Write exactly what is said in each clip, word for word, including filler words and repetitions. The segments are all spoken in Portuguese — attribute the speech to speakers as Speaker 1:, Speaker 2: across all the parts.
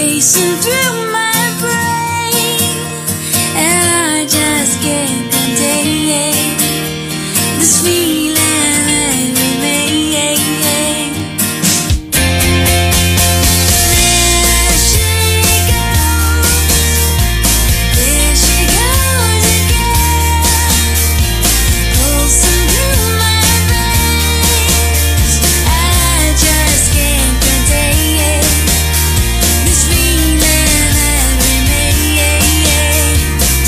Speaker 1: racing through my brain, and I just can't contain this feeling that remains. There she goes, there she goes again, pulsing through my veins. I just can't contain this feeling that remains.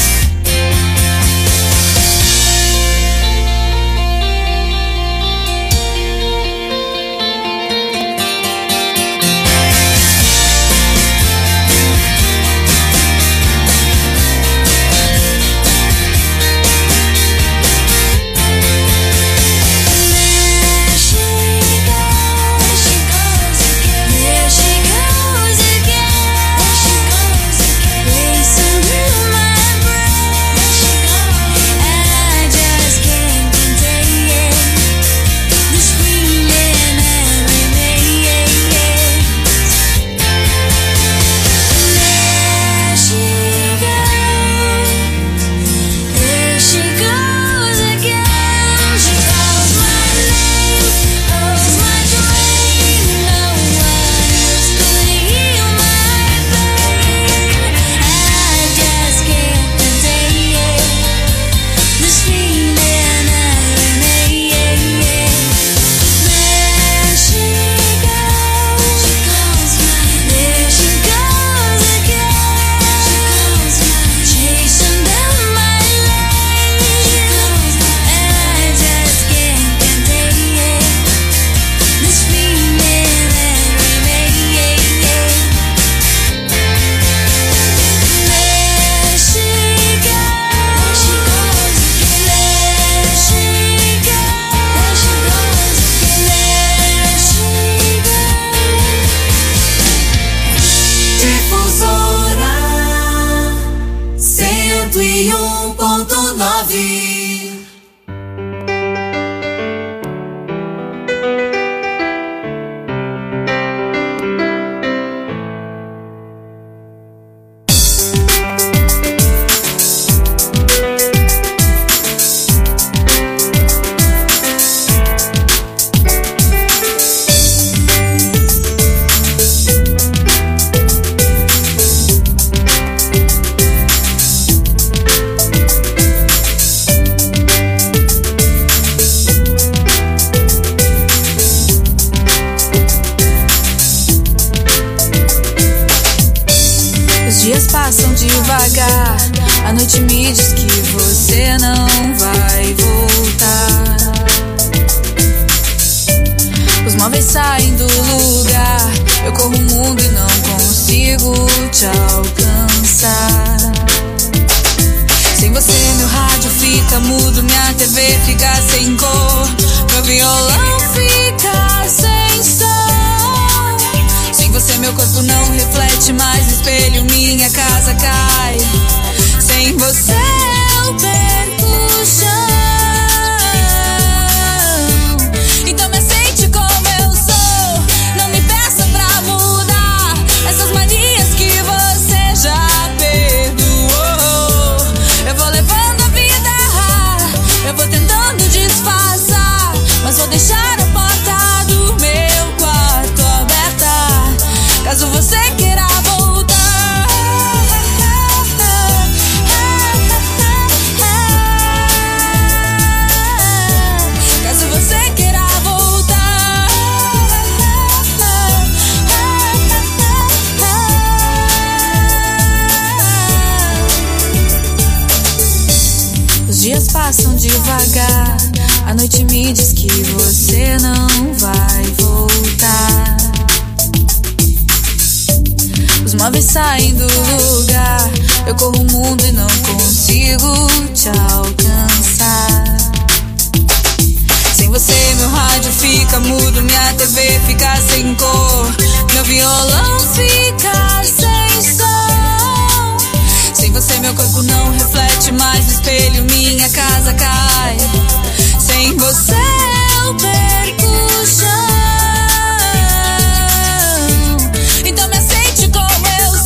Speaker 1: There she goes, she goes again. There she goes again. She goes again. Racing through my brain. She goes, and I just can't contain this feeling that remains. There she goes, there she goes again. She calls my name, calls my dream. No one else could heal my pain. I just can't contain this feeling that remains. There she goes, she calls my name. There she goes again, she calls my name. Chasing down my lane, and I just can't contain this feeling that remains. There she goes, she goes again. There she goes, she goes again. There she goes.
Speaker 2: Difusora cento e um ponto nove.
Speaker 1: Os dias passam devagar, a noite me diz que você não vai voltar. Os móveis saem do lugar, eu corro o mundo e não consigo te alcançar. Sem você meu rádio fica mudo, minha T V fica sem cor, meu violão fica sem som. Sem você meu corpo não reflete mais no espelho, minha casa cai. Sem você eu perco o chão. Então me aceite como eu sou, não me peça pra mudar essas manias que você já perdoou. Eu vou levando a vida, eu vou tentando disfarçar, mas vou deixar a porta do meu quarto aberta, caso você queira voltar. Caso você queira voltar. Os dias passam devagar, a noite me diz que você não vai voltar. Os móveis saem do lugar, eu corro o mundo e não consigo te alcançar. Sem você meu rádio fica mudo, minha T V fica sem cor, meu violão fica sem som. Sem você meu corpo não reflete mais no espelho, minha casa cai. Sem você eu perco o chão. Então me aceite como eu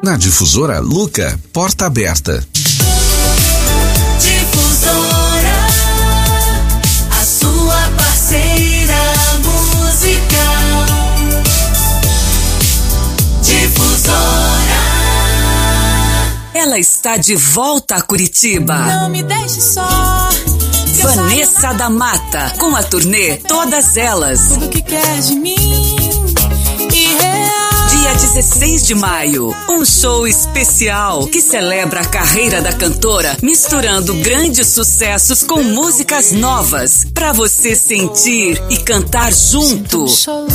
Speaker 3: Na Difusora Luca, porta aberta.
Speaker 2: Difusora, a sua parceira musical. Difusora.
Speaker 4: Ela está de volta a Curitiba.
Speaker 1: Não me deixe só.
Speaker 4: Vanessa da Mata, com a turnê Todas Elas.
Speaker 1: Tudo que quer de mim e real.
Speaker 4: Dia dezesseis de maio, um show especial que celebra a carreira da cantora, misturando grandes sucessos com músicas novas, pra você sentir e cantar junto.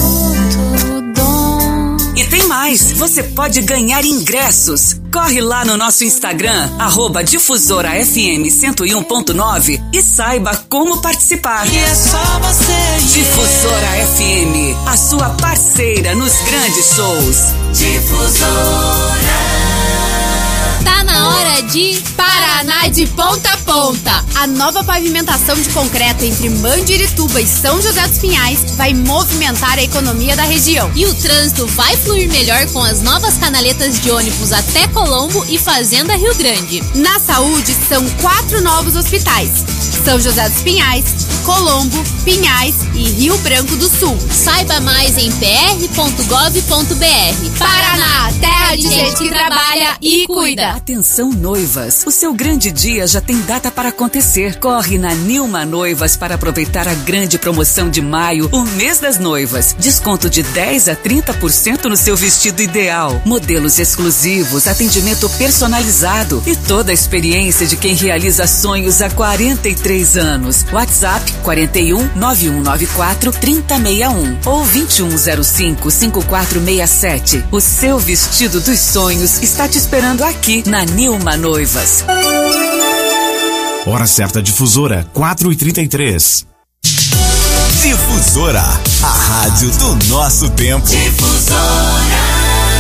Speaker 4: E tem mais, você pode ganhar ingressos. Corre lá no nosso Instagram, arroba Difusora F M cento e um ponto nove e saiba como participar.
Speaker 1: E é só você.
Speaker 4: Difusora F M, a sua parceira nos grandes shows.
Speaker 2: Difusora.
Speaker 5: Tá na hora de Paraná de Ponta a Ponta. A nova pavimentação de concreto entre Mandirituba e São José dos Pinhais vai movimentar a economia da região.
Speaker 6: E o trânsito vai fluir melhor com as novas canaletas de ônibus até Colombo e Fazenda Rio Grande.
Speaker 5: Na saúde, são quatro novos hospitais: São José dos Pinhais, Colombo, Pinhais e Rio Branco do Sul.
Speaker 6: Saiba mais em p r ponto gov ponto b r.
Speaker 5: Paraná, terra de gente que trabalha e cuida.
Speaker 4: Atenção noivas, o seu grande dia já tem data para acontecer. Corre na Nilma Noivas para aproveitar a grande promoção de maio, o mês das noivas. Desconto de dez a trinta por cento no seu vestido ideal. Modelos exclusivos, atendimento personalizado e toda a experiência de quem realiza sonhos há quarenta e três anos. WhatsApp quarenta e um, nove um nove quatro, trinta sessenta e um ou vinte e um zero cinco, cinquenta e quatro sessenta e sete. O seu vestido dos sonhos está te esperando aqui na Nilma Noivas.
Speaker 7: Hora certa Difusora, quatro e trinta e três.
Speaker 8: Difusora, a rádio do nosso tempo.
Speaker 2: Difusora.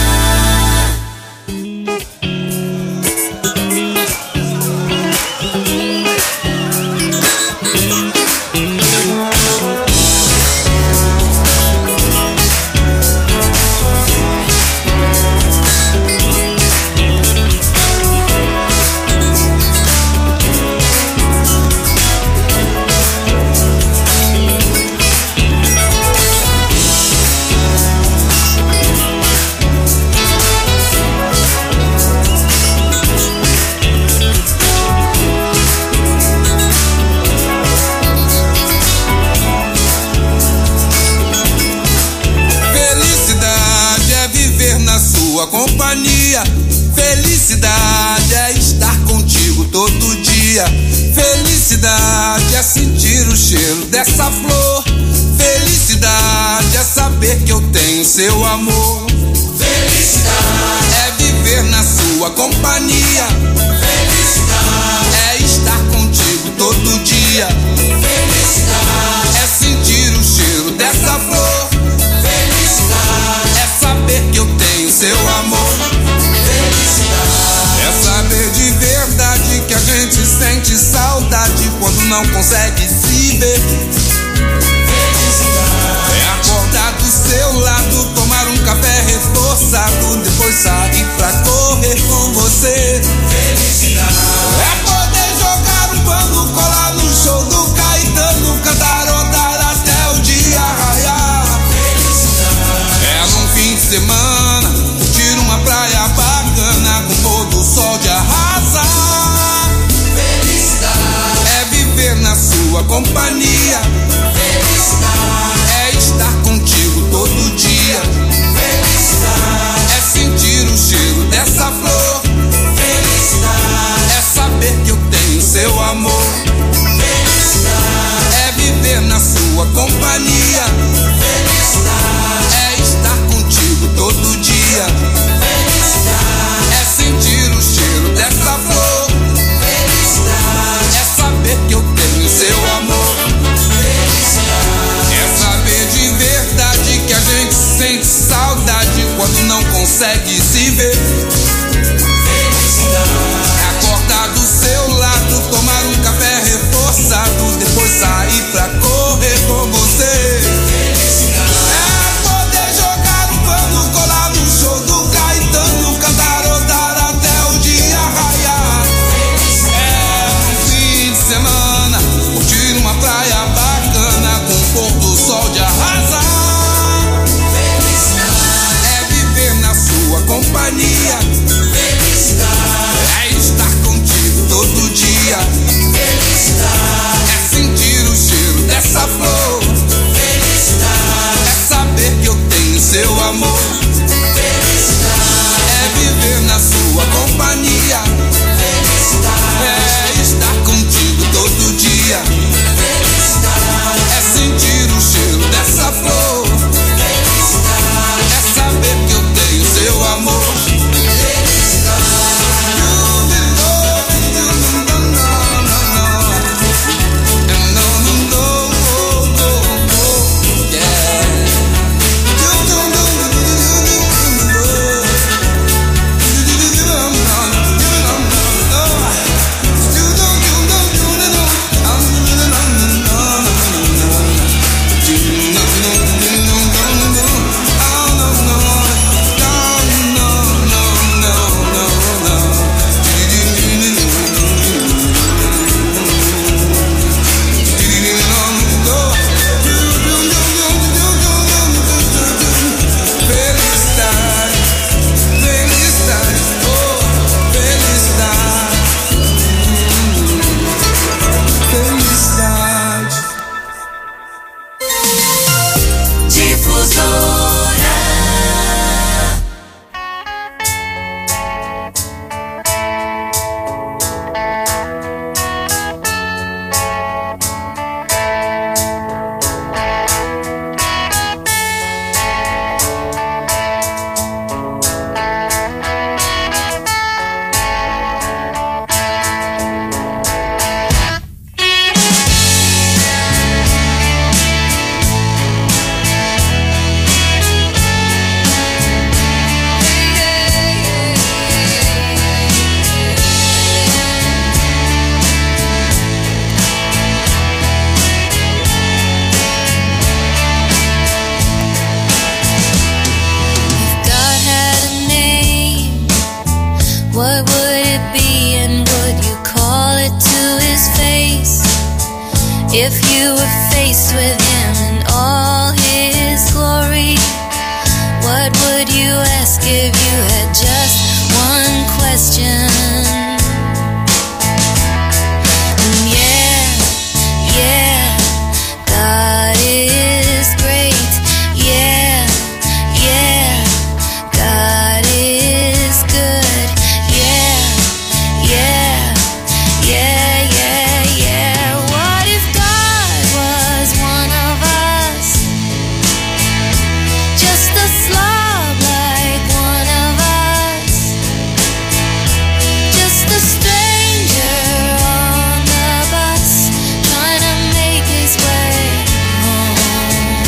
Speaker 9: Companhia, felicidade é estar contigo todo dia. Felicidade é sentir o cheiro dessa flor. Felicidade é saber que eu tenho seu amor. Felicidade é viver na sua companhia. Felicidade é estar contigo todo dia. Felicidade é sentir o cheiro dessa flor. Felicidade é saber que eu tenho seu amor. Felicidade é saber de verdade que a gente sente saudade quando não consegue se ver. Felicidade é acordar do seu lado, tomar um café reforçado, depois sair pra correr com você. Felicidade é poder jogar um pano, colar no show do Caetano, cantarotar até o dia raiar. Felicidade é num fim de semana, curtir uma praia bacana com pôr do sol de arrasar. Felicidade é viver na sua companhia. Felicidade é estar contigo todo dia. Felicidade é sentir o cheiro dessa flor. Felicidade é saber que eu tenho seu amor. Felicidade é viver na sua companhia. Felicidade é estar contigo todo dia. Felicidade é sentir o cheiro dessa flor. Felicidade é saber que eu tenho seu amor. Felicidade
Speaker 10: what would it be and would you call it to his face? If you were faced with him in all his glory, what would you ask if you had just one question? And yeah, yeah, God is great. Yeah, yeah, God is good. Yeah, yeah, yeah, yeah, yeah. What if God was one of us? Just a slob like one of us. Just a stranger on the bus, trying to make his way home.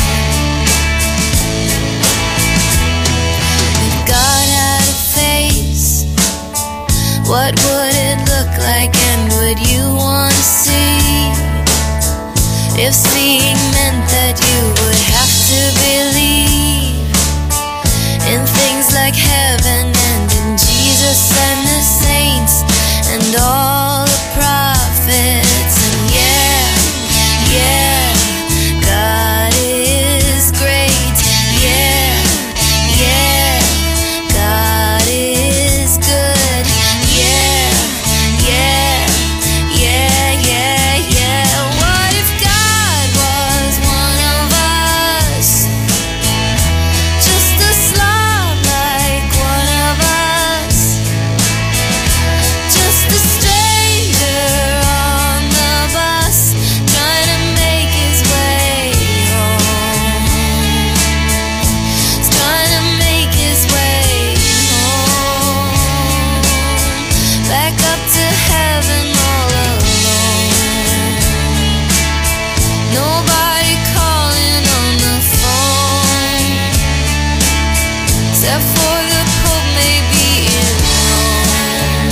Speaker 10: If God had a face, what would it look like and would you want to see? If seeing meant that you would have to believe in things like heaven and in Jesus and the saints and all the prophets. And yeah, yeah, God is great. Yeah, yeah, God is good. Yeah, yeah, yeah, yeah, yeah. What if God was one of us? Just a slob like one of us. Just a stranger on the bus, trying to make his way home. He's trying to make his way home. Back up to heaven all alone. Nobody calling on the phone, except for the Pope maybe in Rome.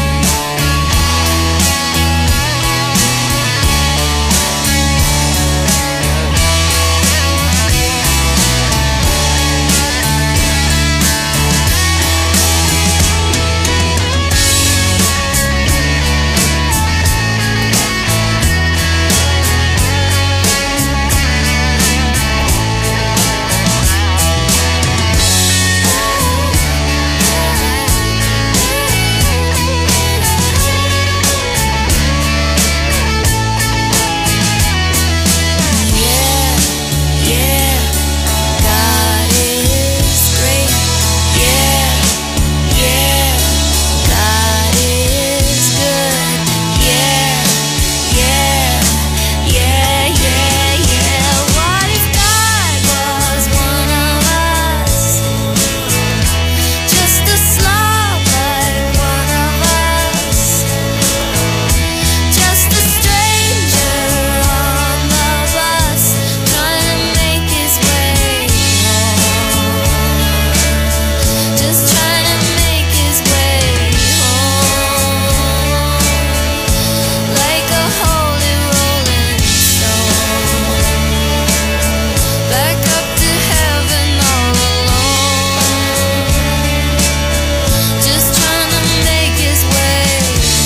Speaker 10: Yeah, yeah, God is great. Yeah, yeah, God is good. Yeah, yeah, yeah, yeah, yeah. What if God was one of us? Just a slob like one of us. Just a stranger on the bus, trying to make his way home. Just trying to make his way home. Like a holy rolling stone. Back up to heaven all alone. Just trying to make his way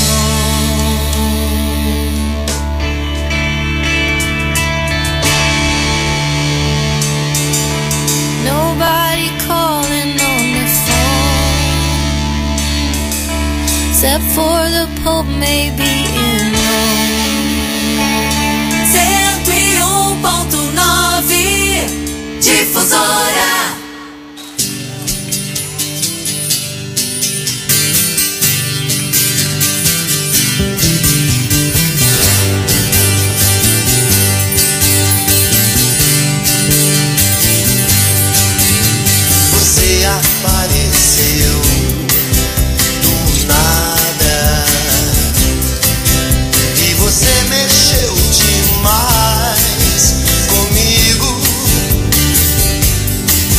Speaker 10: home. Nobody calling on the phone, except for the Pope maybe in Rome.
Speaker 2: cento e um ponto nove Difusora.
Speaker 11: Você apareceu do nada e você mexeu demais comigo.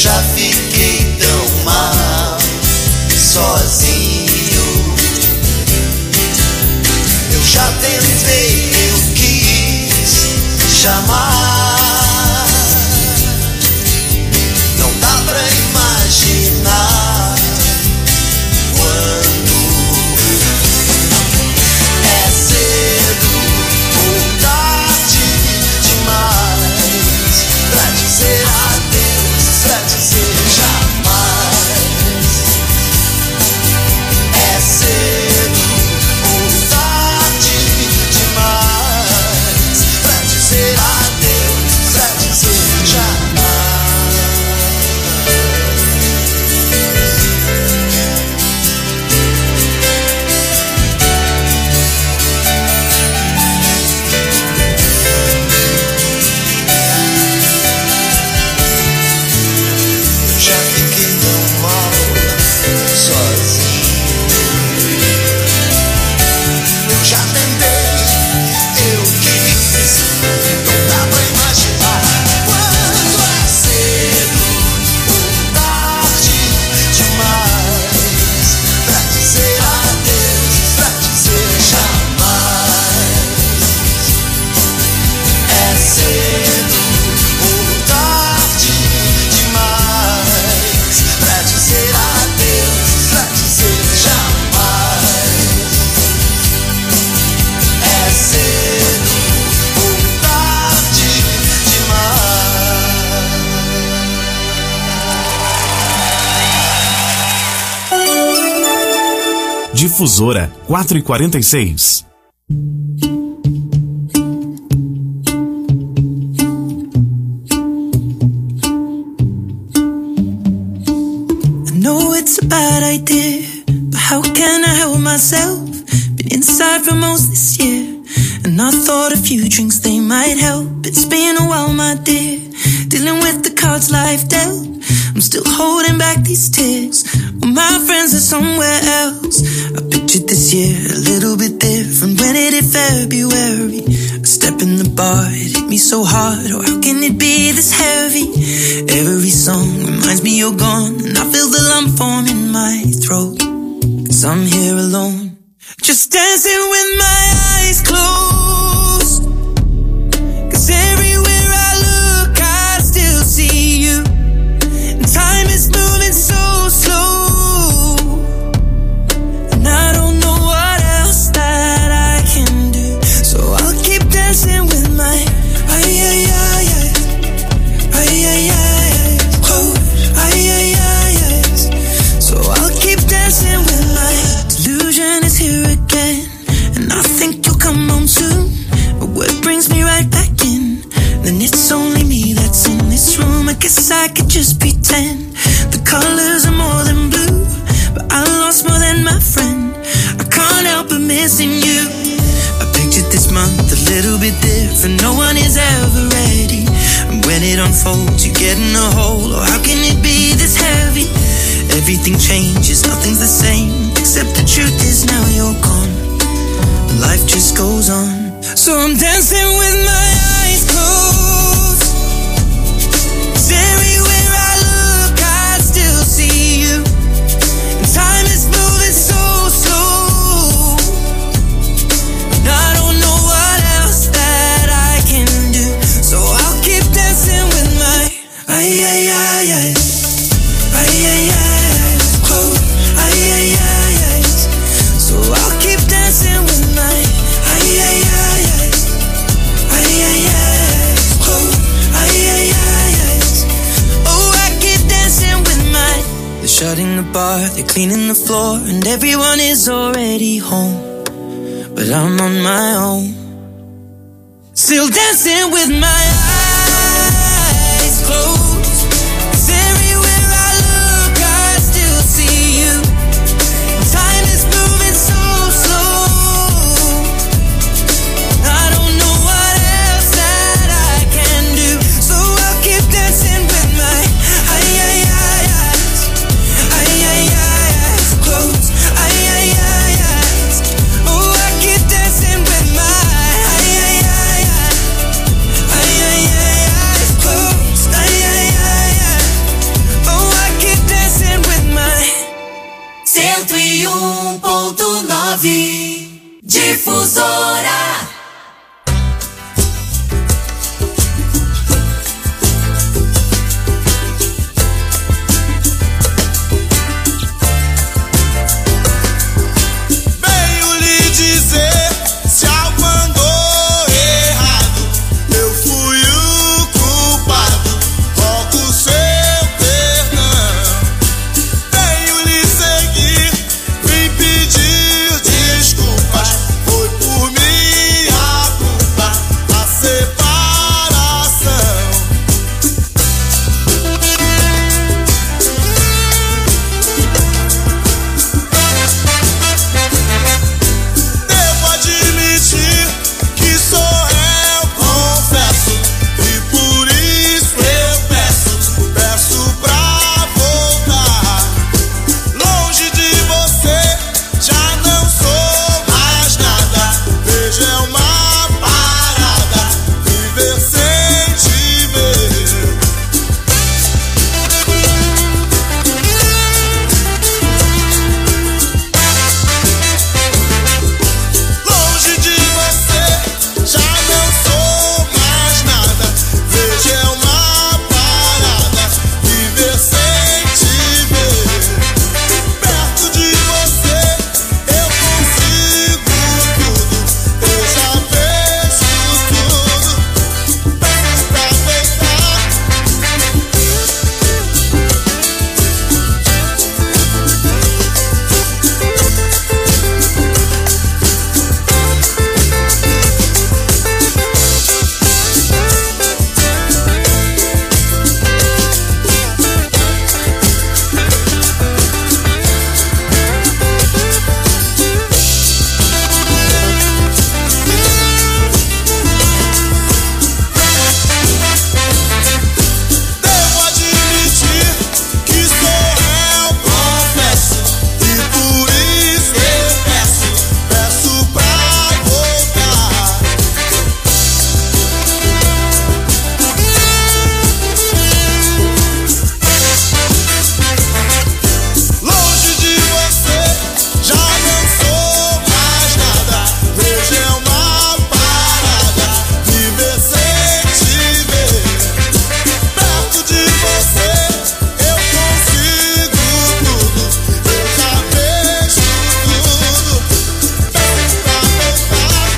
Speaker 11: já fiquei tão mal, sozinho. Eu já tentei, eu quis chamar. Não dá pra imaginar quando é cedo ou tarde demais pra dizer adeus, pra dizer jamais. É cedo ou tarde demais pra dizer adeus, pra dizer jamais. Já fiquei tão mal, sozinho. Eu já tentei, eu quis. Não dá pra imaginar quando é cedo ou tarde demais pra dizer adeus, pra dizer jamais. É cedo ou tarde demais pra dizer adeus, pra dizer jamais. É cedo ou tarde demais.
Speaker 7: Difusora quatro e quarenta e seis.
Speaker 12: I know it's a bad idea, but how can I help myself? Been inside for most this year, and I thought a few drinks they might help. It's been a while, my dear, dealing with the cards life dealt. I'm still holding back these tears, well, my friends are somewhere else. I pictured this year a little bit different when it hit February. A step in the bar, it hit me so hard, oh how can it be this heavy? Every song reminds me you're gone, and I feel the lump form in my throat, 'cause I'm here alone, just dancing with my eyes closed. 'Cause everywhere I look I still see you, and time is moving so slow, and I don't know what else that I can do, so I'll keep dancing with my ay ay ay ay ay ay ay close ay ay ay ay. So I'll keep dancing with my delusion is here again, and I think you'll come home soon. But what brings me right back in? Then it's only me that's in this room. I guess I could just pretend the colors are more than blue, but I lost more than my friend. I can't help but missing you. I pictured this month a little bit different. No one is ever ready, and when it unfolds you get in a hole. Oh how can it be this heavy? Everything changes, nothing's the same, except the truth is now you're gone. Life just goes on, so I'm dancing with my eyes closed. 'Cause everywhere I look I still see you, and time is moving so slow, and I don't know what else that I can do, so I'll keep dancing with my ay ay ay ay ay ay ay close ay ay ay ay. So I'll keep dancing with my ay ay ay ay ay ay ay close ay ay ay ay. Oh I keep dancing with my. They're shutting the bar, they're cleaning the floor, and everyone is already home, but I'm on my own, still dancing with my eyes closed. 'Cause everywhere I look I still see you, time is moving so slow, I don't know what else that I can do, so I'll keep dancing with my ay ay ay eyes ay ay ay eyes closed ay ay ay eyes. Oh I keep dancing with my ay ay ay ay ay ay
Speaker 2: Difusora.
Speaker 9: Venho lhe dizer, se algo andou errado, eu fui o culpado, rogo seu perdão. Venho lhe seguir, vim pedir desculpas, foi por minha culpa a separação. Devo admitir que sou eu, confesso, e por isso eu peço, peço pra voltar. Longe de você, já não sou mais nada. Veja, é uma parada, viver sem te ver. Longe de você, já não sou mais nada. Veja, é uma parada, viver sem te ver. Perto de você, eu consigo tudo, eu já vejo tudo. Peço pra voltar. Devo admitir que sou eu, confesso, e por isso eu peço, peço pra voltar. Longe de você, já não sou mais nada. Veja, é uma parada, viver sem te ver. Perto de você, eu consigo tudo, eu já vejo tudo. Peço pra voltar.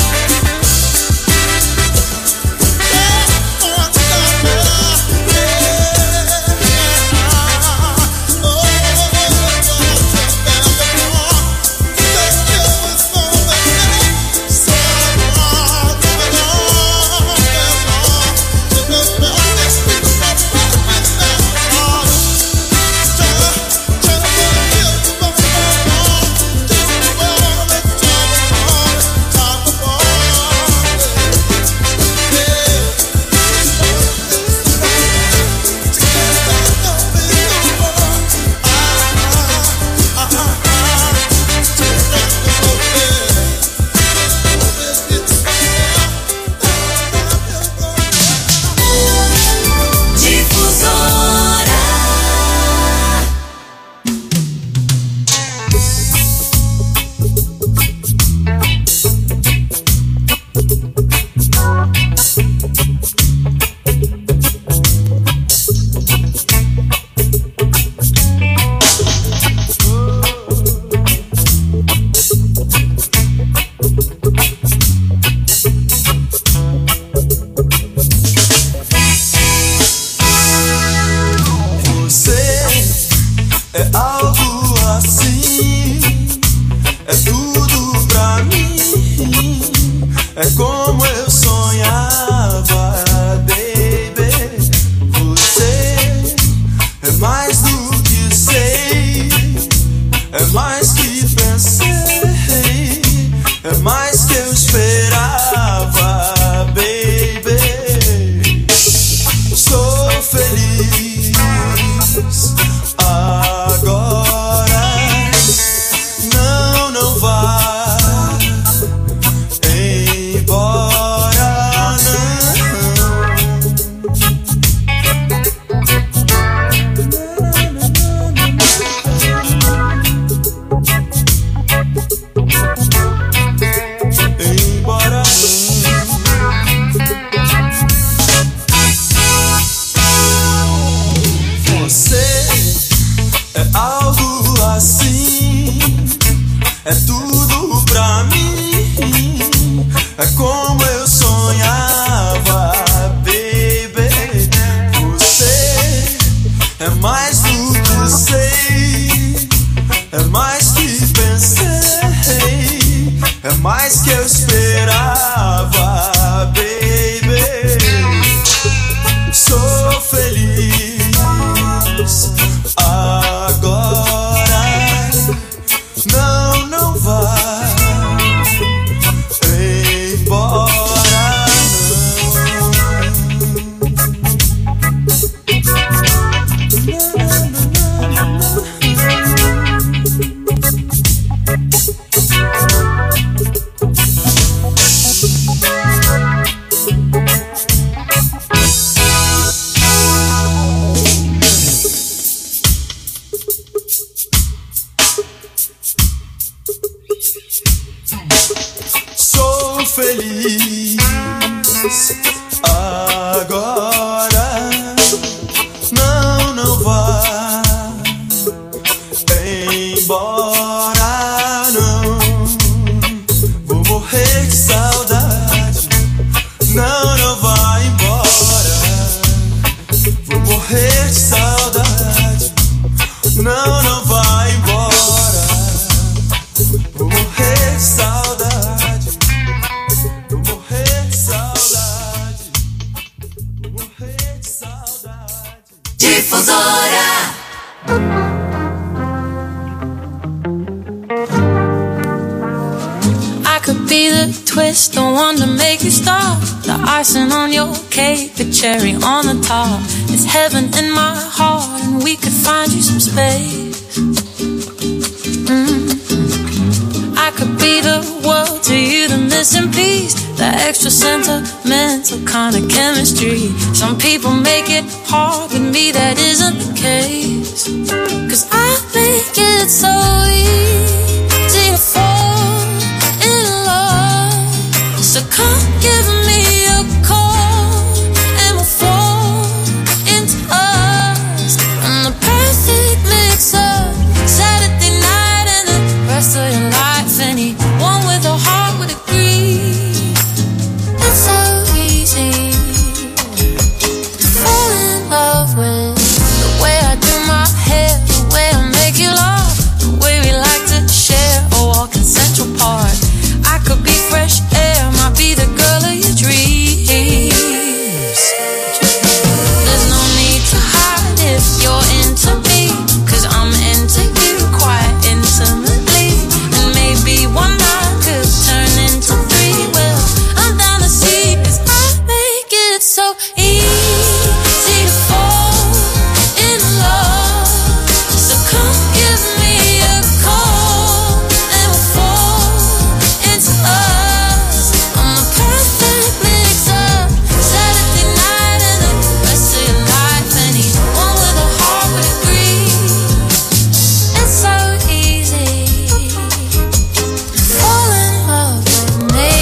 Speaker 9: Você é algo assim, é tudo pra mim, é como eu sonhava, baby. Você é mais do que sei, é mais que pensei, é mais que eu esperava, baby. Sou feliz agora, não, não vá embora.
Speaker 11: É algo assim, é tudo pra mim, é como eu sonhava, baby. Você é mais do que sei, é mais que pensei, é mais que eu esperava, baby. Sou feliz agora, não, não vá embora, sou feliz agora, não, não vá embora, não. Vou morrer de saudade, não, não vá embora. Vou morrer de saudade, não, não vá embora. Vou morrer de saudade, vou morrer de saudade, vou morrer de saudade.
Speaker 2: Difusora.
Speaker 10: I could be the twist, the one to make you stop, the icing on your cake, the cherry on the top. It's heaven in my heart, and we could find you some space. Mm-hmm. I could be the world to you, the missing piece, the extra sentimental kind of chemistry. Some people make it hard, with me that isn't the case. Cause I make it so easy to fall in love. So come give me a call, and we'll fall into us. I'm the perfect mix up, Saturday night and the rest of your life. Anyone with a heart would agree. It's so easy to fall in love with the way I do my hair, the way I make you laugh, the way we like to share a walk in Central Park. I could be fresh air, might be the girl of your dreams. There's no need to hide if you're into me, cause I'm into you quite intimately. And maybe one night could turn into three. Well, I'm down to see, cause I make it so easy to fall in love. So come give me a call, and we'll fall into us. I'm the perfect mix up, Saturday night and the rest of your life. Anyone with a heart would agree. It's so easy to fall in love with me.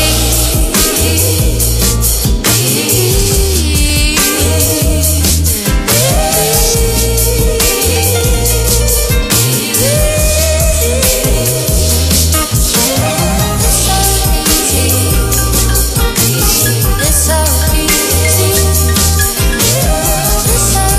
Speaker 10: It's so easy. It's so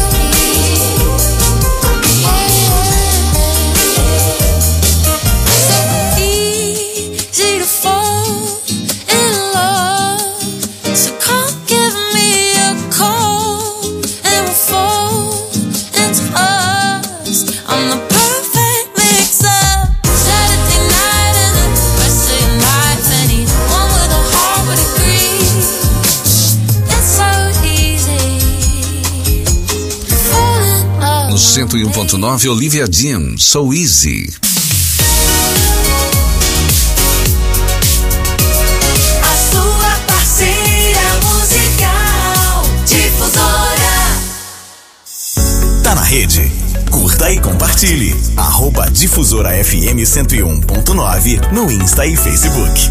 Speaker 10: easy to fall in love. So come give me a call, and we'll fall into us. I'm the perfect mix up, Saturday night and the rest of your life. Anyone with a heart would agree. It's so easy to fall in love.
Speaker 3: No cento e um ponto nove, Olivia Dean, So Easy.
Speaker 2: A sua parceira musical. Difusora.
Speaker 8: Tá na rede? Curta e compartilhe. Arroba Difusora F M cento e um ponto nove no Insta e Facebook.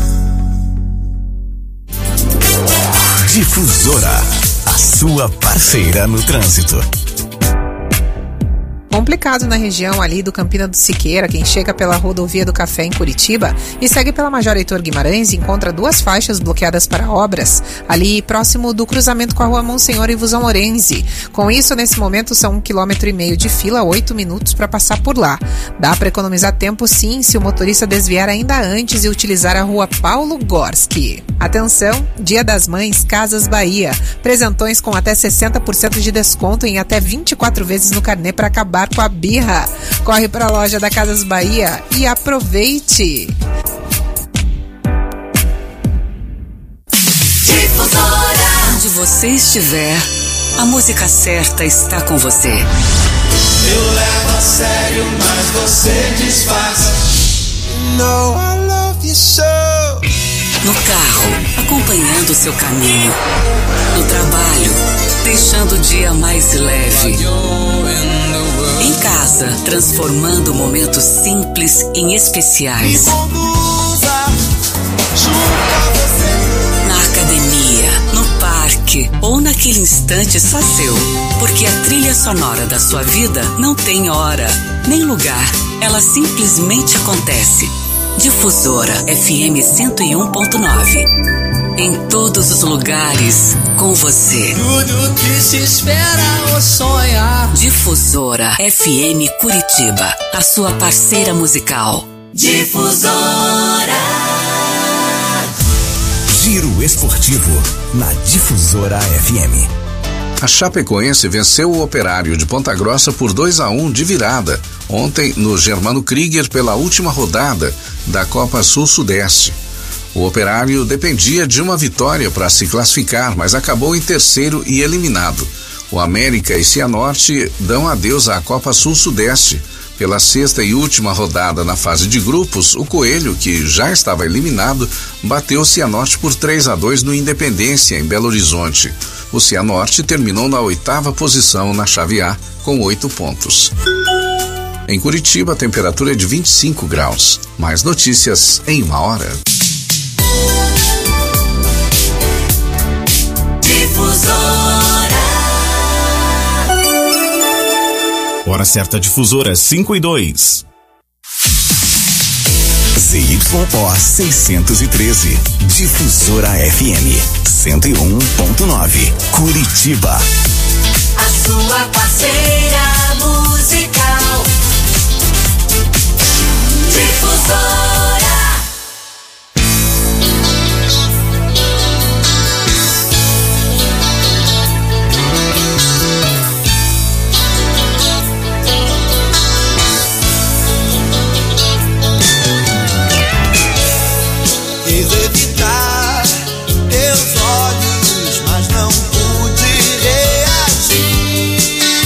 Speaker 8: Difusora, a sua parceira no trânsito.
Speaker 13: Complicado na região ali do Campina do Siqueira. Quem chega pela rodovia do Café em Curitiba e segue pela Major Heitor Guimarães encontra duas faixas bloqueadas para obras, ali próximo do cruzamento com a Rua Monsenhor e Vusão Orense. Com isso, nesse momento, são um quilômetro e meio de fila, oito minutos para passar por lá. Dá para economizar tempo sim, se o motorista desviar ainda antes e utilizar a Rua Paulo Gorski. Atenção, Dia das Mães, Casas Bahia. Presentões com até sessenta por cento de desconto em até vinte e quatro vezes no carnê para acabar com a birra. Corre para a loja da Casas Bahia e aproveite!
Speaker 2: Difusora.
Speaker 4: Onde você estiver, a música certa está com você.
Speaker 11: Eu levo a sério, mas você disfarça. No, I love you so.
Speaker 4: No carro, acompanhando o seu caminho. No trabalho, deixando o dia mais leve. Em casa, transformando momentos simples em especiais. Na academia, no parque ou naquele instante só seu. Porque a trilha sonora da sua vida não tem hora, nem lugar. Ela simplesmente acontece. Difusora F M cento e um ponto nove. Em todos os lugares, com você.
Speaker 11: Tudo que se espera ou sonhar.
Speaker 4: Difusora F M Curitiba, a sua parceira musical.
Speaker 2: Difusora.
Speaker 8: Giro Esportivo, na Difusora F M.
Speaker 3: A Chapecoense venceu o Operário de Ponta Grossa por dois a um de virada, ontem no Germano Krieger pela última rodada da Copa Sul-Sudeste. O Operário dependia de uma vitória para se classificar, mas acabou em terceiro e eliminado. O América e Cianorte dão adeus à Copa Sul-Sudeste. Pela sexta e última rodada na fase de grupos, o Coelho, que já estava eliminado, bateu o Cianorte por três a dois no Independência, em Belo Horizonte. O Cianorte terminou na oitava posição na chave A, com oito pontos. Em Curitiba, a temperatura é de vinte e cinco graus. Mais notícias em uma hora.
Speaker 2: Difusora.
Speaker 7: Hora certa Difusora cinco e dois.
Speaker 8: Z Y O seiscentos e treze. Difusora F M cento e um ponto nove. Curitiba.
Speaker 2: A sua parceira musical. Difusora.
Speaker 11: Quis evitar teus olhos, mas não pude reagir.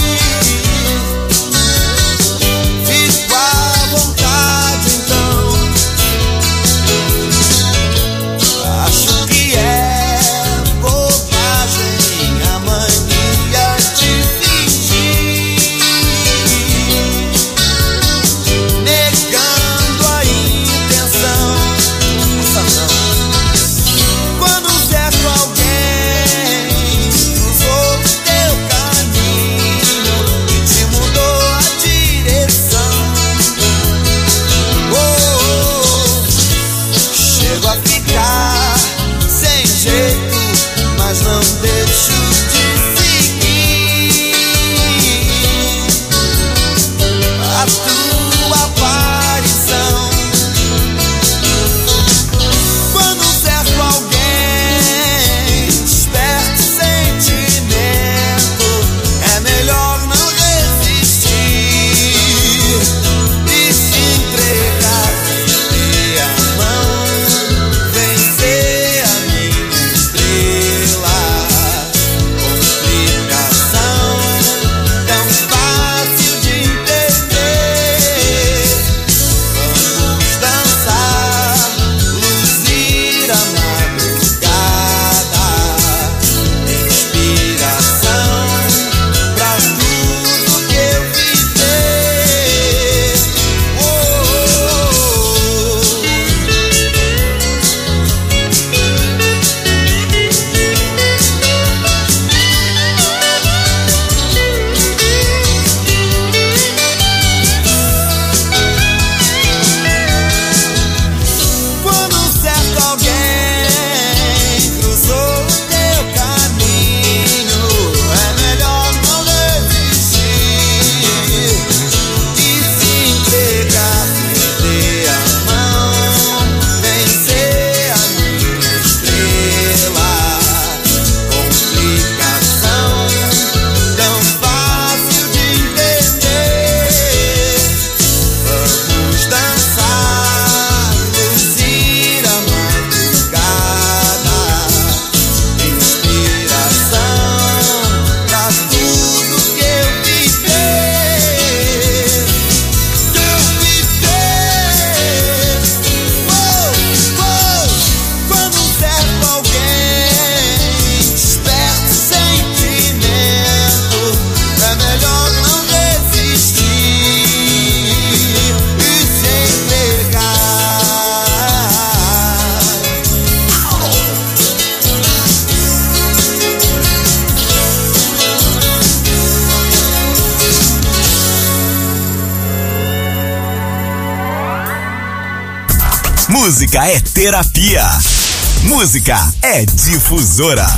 Speaker 8: Música é terapia. Música é Difusora.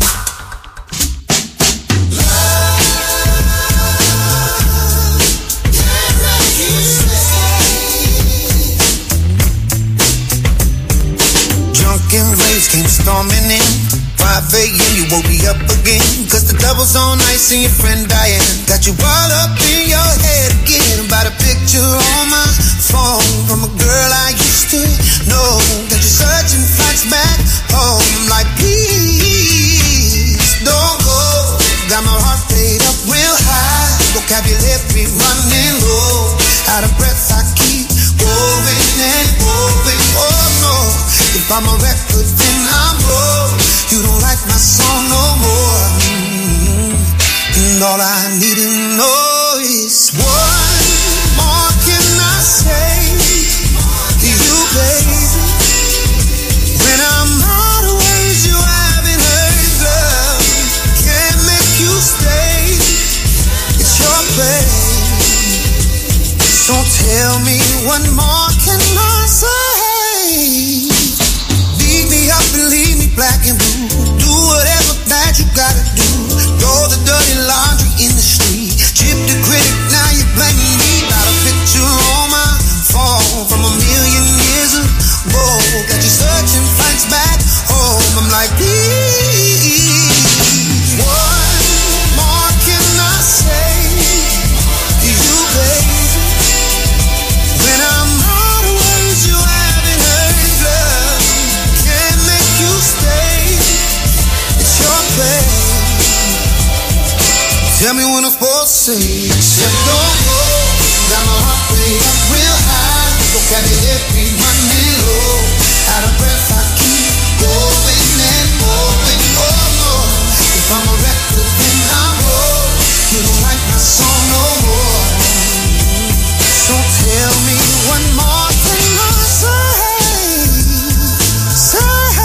Speaker 14: Drunken waves came storming in. five a.m. you woke me up again. Cause the devil's on ice and your friend Diane got you all up in your head again. About a picture on my phone from a girl I used to know. That you're searching facts back home. I'm like, please don't go. Got my heart rate up real high, vocabulary running low. Out of breath I keep going and going. Oh no, if I'm a record then I'm broke. You don't like my song no more. Mm-hmm. And all I need to know is what more can I say to you, baby? When I'm out of words you haven't heard, love can't make you stay. It's your pain. So tell me what more can I say? Beat me up and leave me black and blue. Do whatever bad you gotta do. Throw the dirty laundry in the street. Chip the critic, now you blaming me. Got a picture on my phone from a million years ago. Got you searching facts back home. I'm like, please, what more can I say to you, baby? When I'm out of words you haven't heard, love can't make you stay. It's your pain. Tell me when I'm supposed to say. Said don't go. Got my heart way up real high. Vocabulary running low. Out of breath I keep going and going. Oh no, if I'm a record then I'm wrong. You don't like my song no more. So tell me one more thing I say. Say.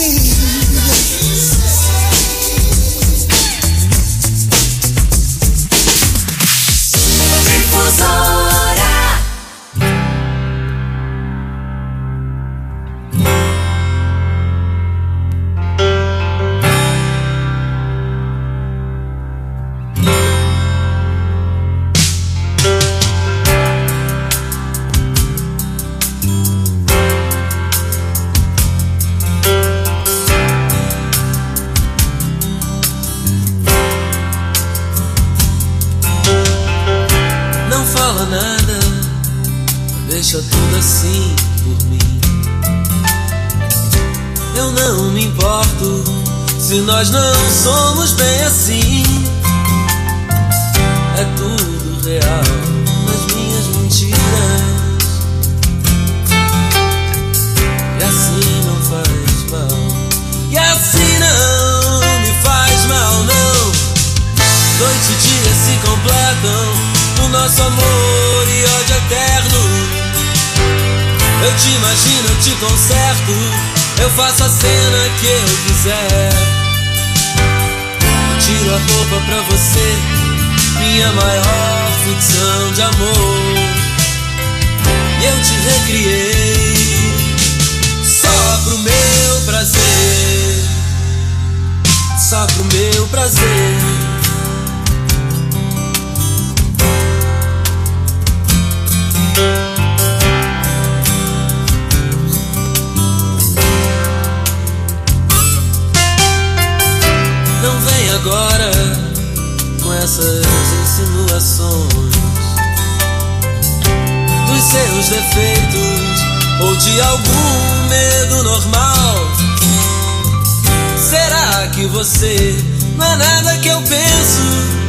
Speaker 15: Deixa tudo assim por mim. Eu não me importo se nós não somos bem assim. É tudo real nas minhas mentiras. E assim não faz mal. E assim não me faz mal, não. Noite e dia se completam. O nosso amor e ódio eterno. Eu te imagino, eu te conserto. Eu faço a cena que eu quiser. Eu tiro a roupa pra você, minha maior ficção de amor. E eu te recriei só pro meu prazer. Só pro meu prazer. Não vem agora com essas insinuações dos seus defeitos ou de algum medo normal. Será que você não é nada que eu penso?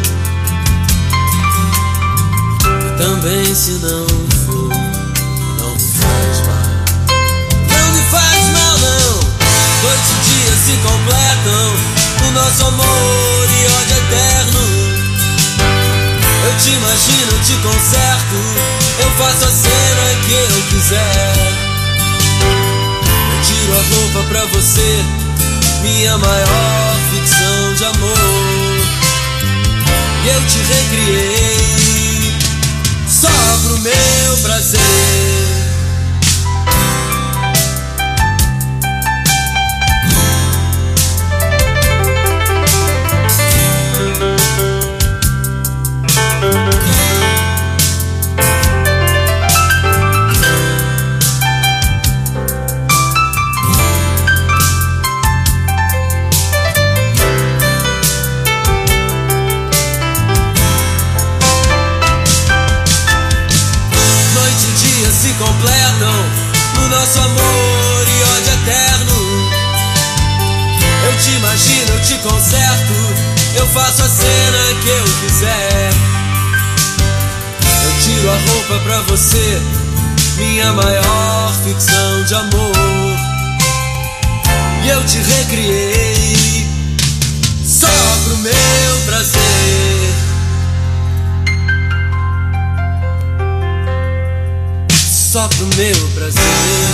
Speaker 15: E também se não for, não me faz mal. Não me faz mal não. Noite e dia se completam. O nosso amor e ódio eterno. Eu te imagino, eu te conserto. Eu faço a cena que eu quiser. Eu tiro a roupa pra você, minha maior ficção de amor. E eu te recriei só pro meu prazer. nosso amor e ódio eterno. Eu te imagino, eu te conserto, eu faço a cena que eu quiser. Eu tiro a roupa pra você, minha maior ficção de amor. E eu te recriei só pro meu prazer. Só pro meu prazer.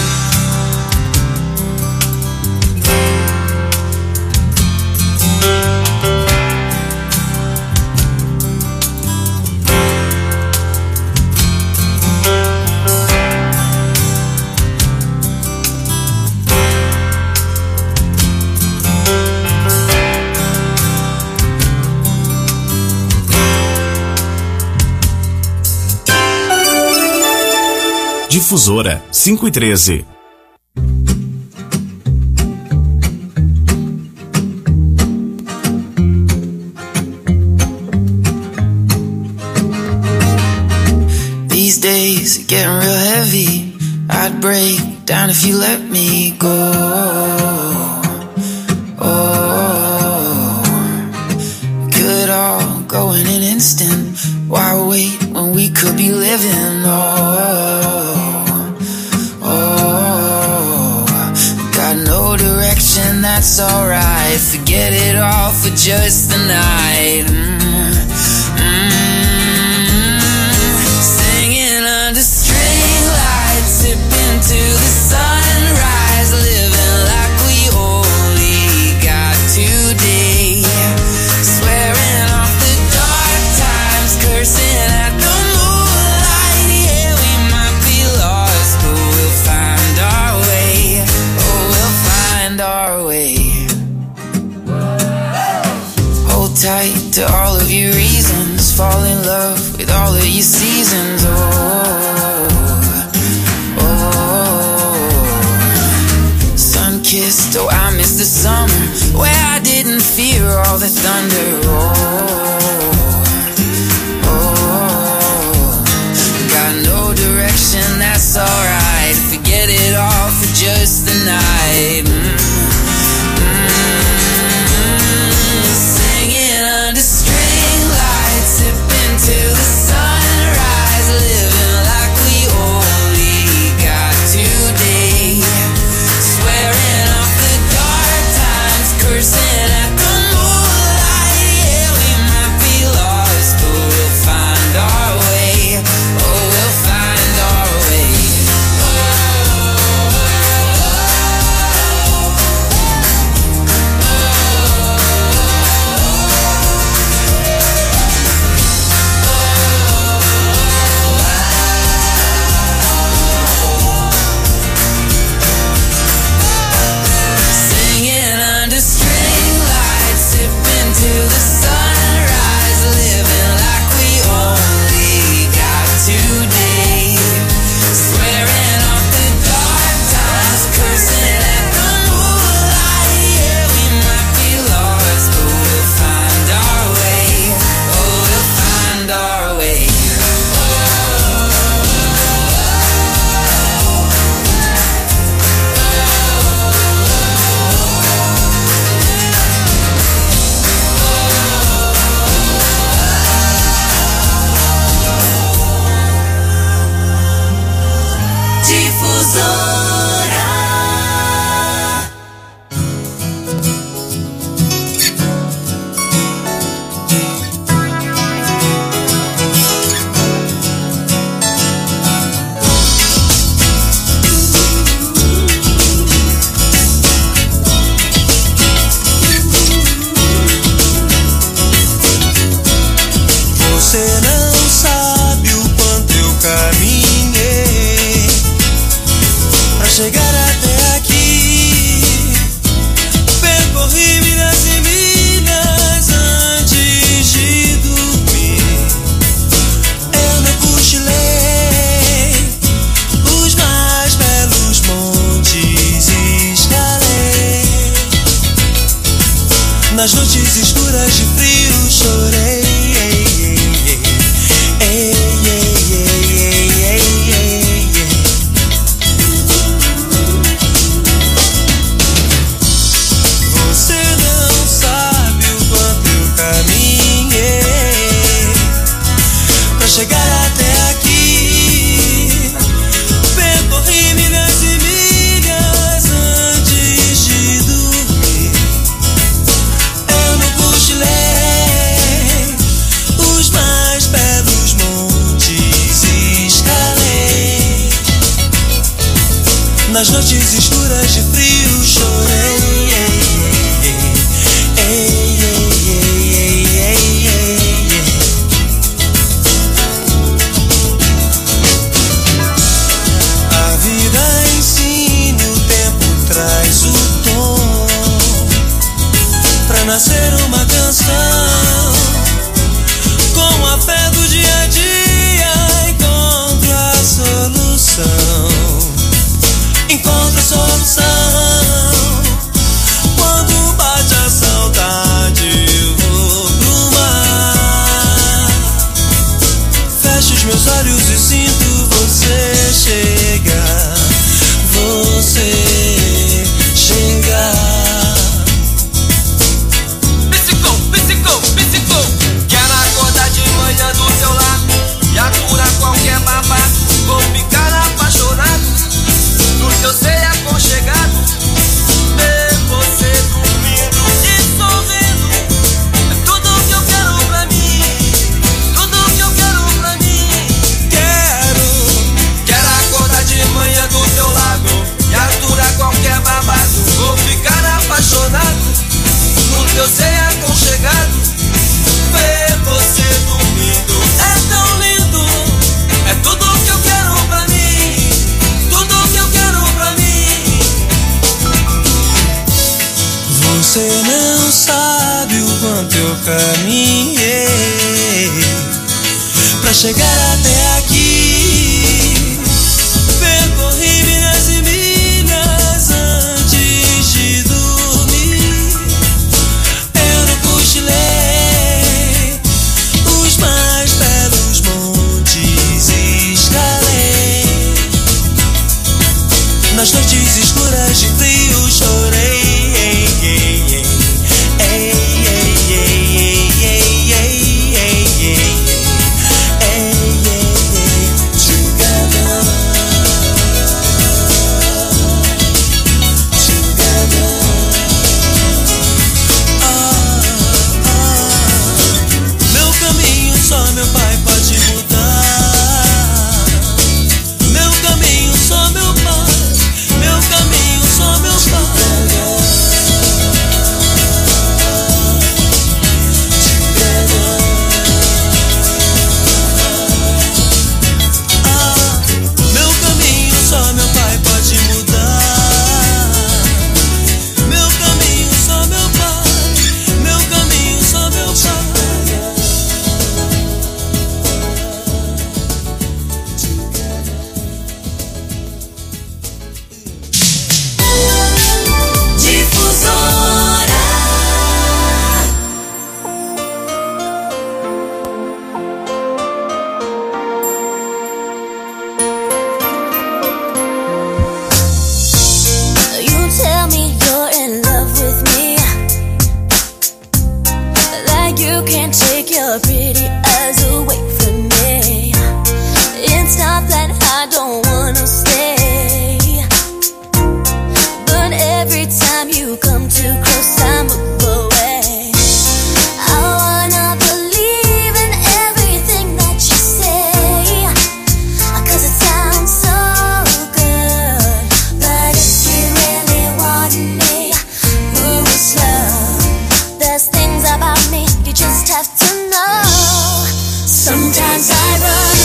Speaker 7: Difusora cinco e treze.
Speaker 12: These days are getting real heavy. I'd break down if you let me go. Oh, could all go in an instant. Why wait when we could be living? Oh, that's alright, forget it all for just the night. Mm-hmm. Singing under string lights, sipping to the sunrise, living like we only got today. Swearing off the dark times, cursing at the moonlight. Yeah, we might be lost, but we'll find our way. Oh, we'll find our way. Hold tight to all of your reasons, fall in love with all of your seasons. Oh, oh, sun-kissed, oh I miss the summer where I didn't fear all the thunder. Oh, oh, got no direction, that's alright, forget it all for just the night. Mm. To the sunrise, living like we only got today. Swearing off the dark times, cursing at the moonlight. Yeah, we might be lost, but we'll find our way. Oh, we'll find our way.
Speaker 11: Nas noites escuras de frio chorei.
Speaker 15: chegar até aqui. Percorri milhas e milhas antes de dormir. Eu não cochilei os mais belos montes escalei. Nas noites escuras de frio chorei. A vida ensina, o tempo traz o tom pra nascer uma canção. Com a fé do dia a dia encontro a solução. Encontro a solução. Quando bate a saudade eu vou pro mar. Fecho os meus olhos e sinto você chegar. Você chegar.
Speaker 16: Psicou, psicou, psicou. Quero acordar de manhã do teu lado e aturar qualquer babado. Vou ficar apaixonado no teu ser aconchegado. Ver você dormindo e sorrindo é tudo que eu quero pra mim. Tudo que eu quero pra mim. Quero, quero acordar de manhã do teu lado e aturar qualquer babado. Vou ficar apaixonado no teu ser aconchegado. Ver você dormindo é tão lindo. É tudo que eu quero pra mim. Tudo que eu quero pra mim.
Speaker 15: Você não sabe o quanto eu caminhei pra chegar até aqui. Percorri milhas e milhas antes de dormir. Eu não cochilei os mais belos montes escalei. Nas noites escuras de frio chorei. Meu caminho só meu pai pode mudar. Meu caminho só meu pai. Meu caminho só meu pai. Ah, meu caminho só meu pai pode mudar. Meu caminho só meu pai. Meu caminho só meu pai.
Speaker 2: Difusora.
Speaker 10: You tell me you're in love with me, like you can't take your pretty eyes away from me. It's not that I don't wanna stay, but every time you come too close I move away. I wanna believe in everything that you say, 'cause it sounds so good. But if you really want me, who is love? There's things about me you just have to know. Sometimes I run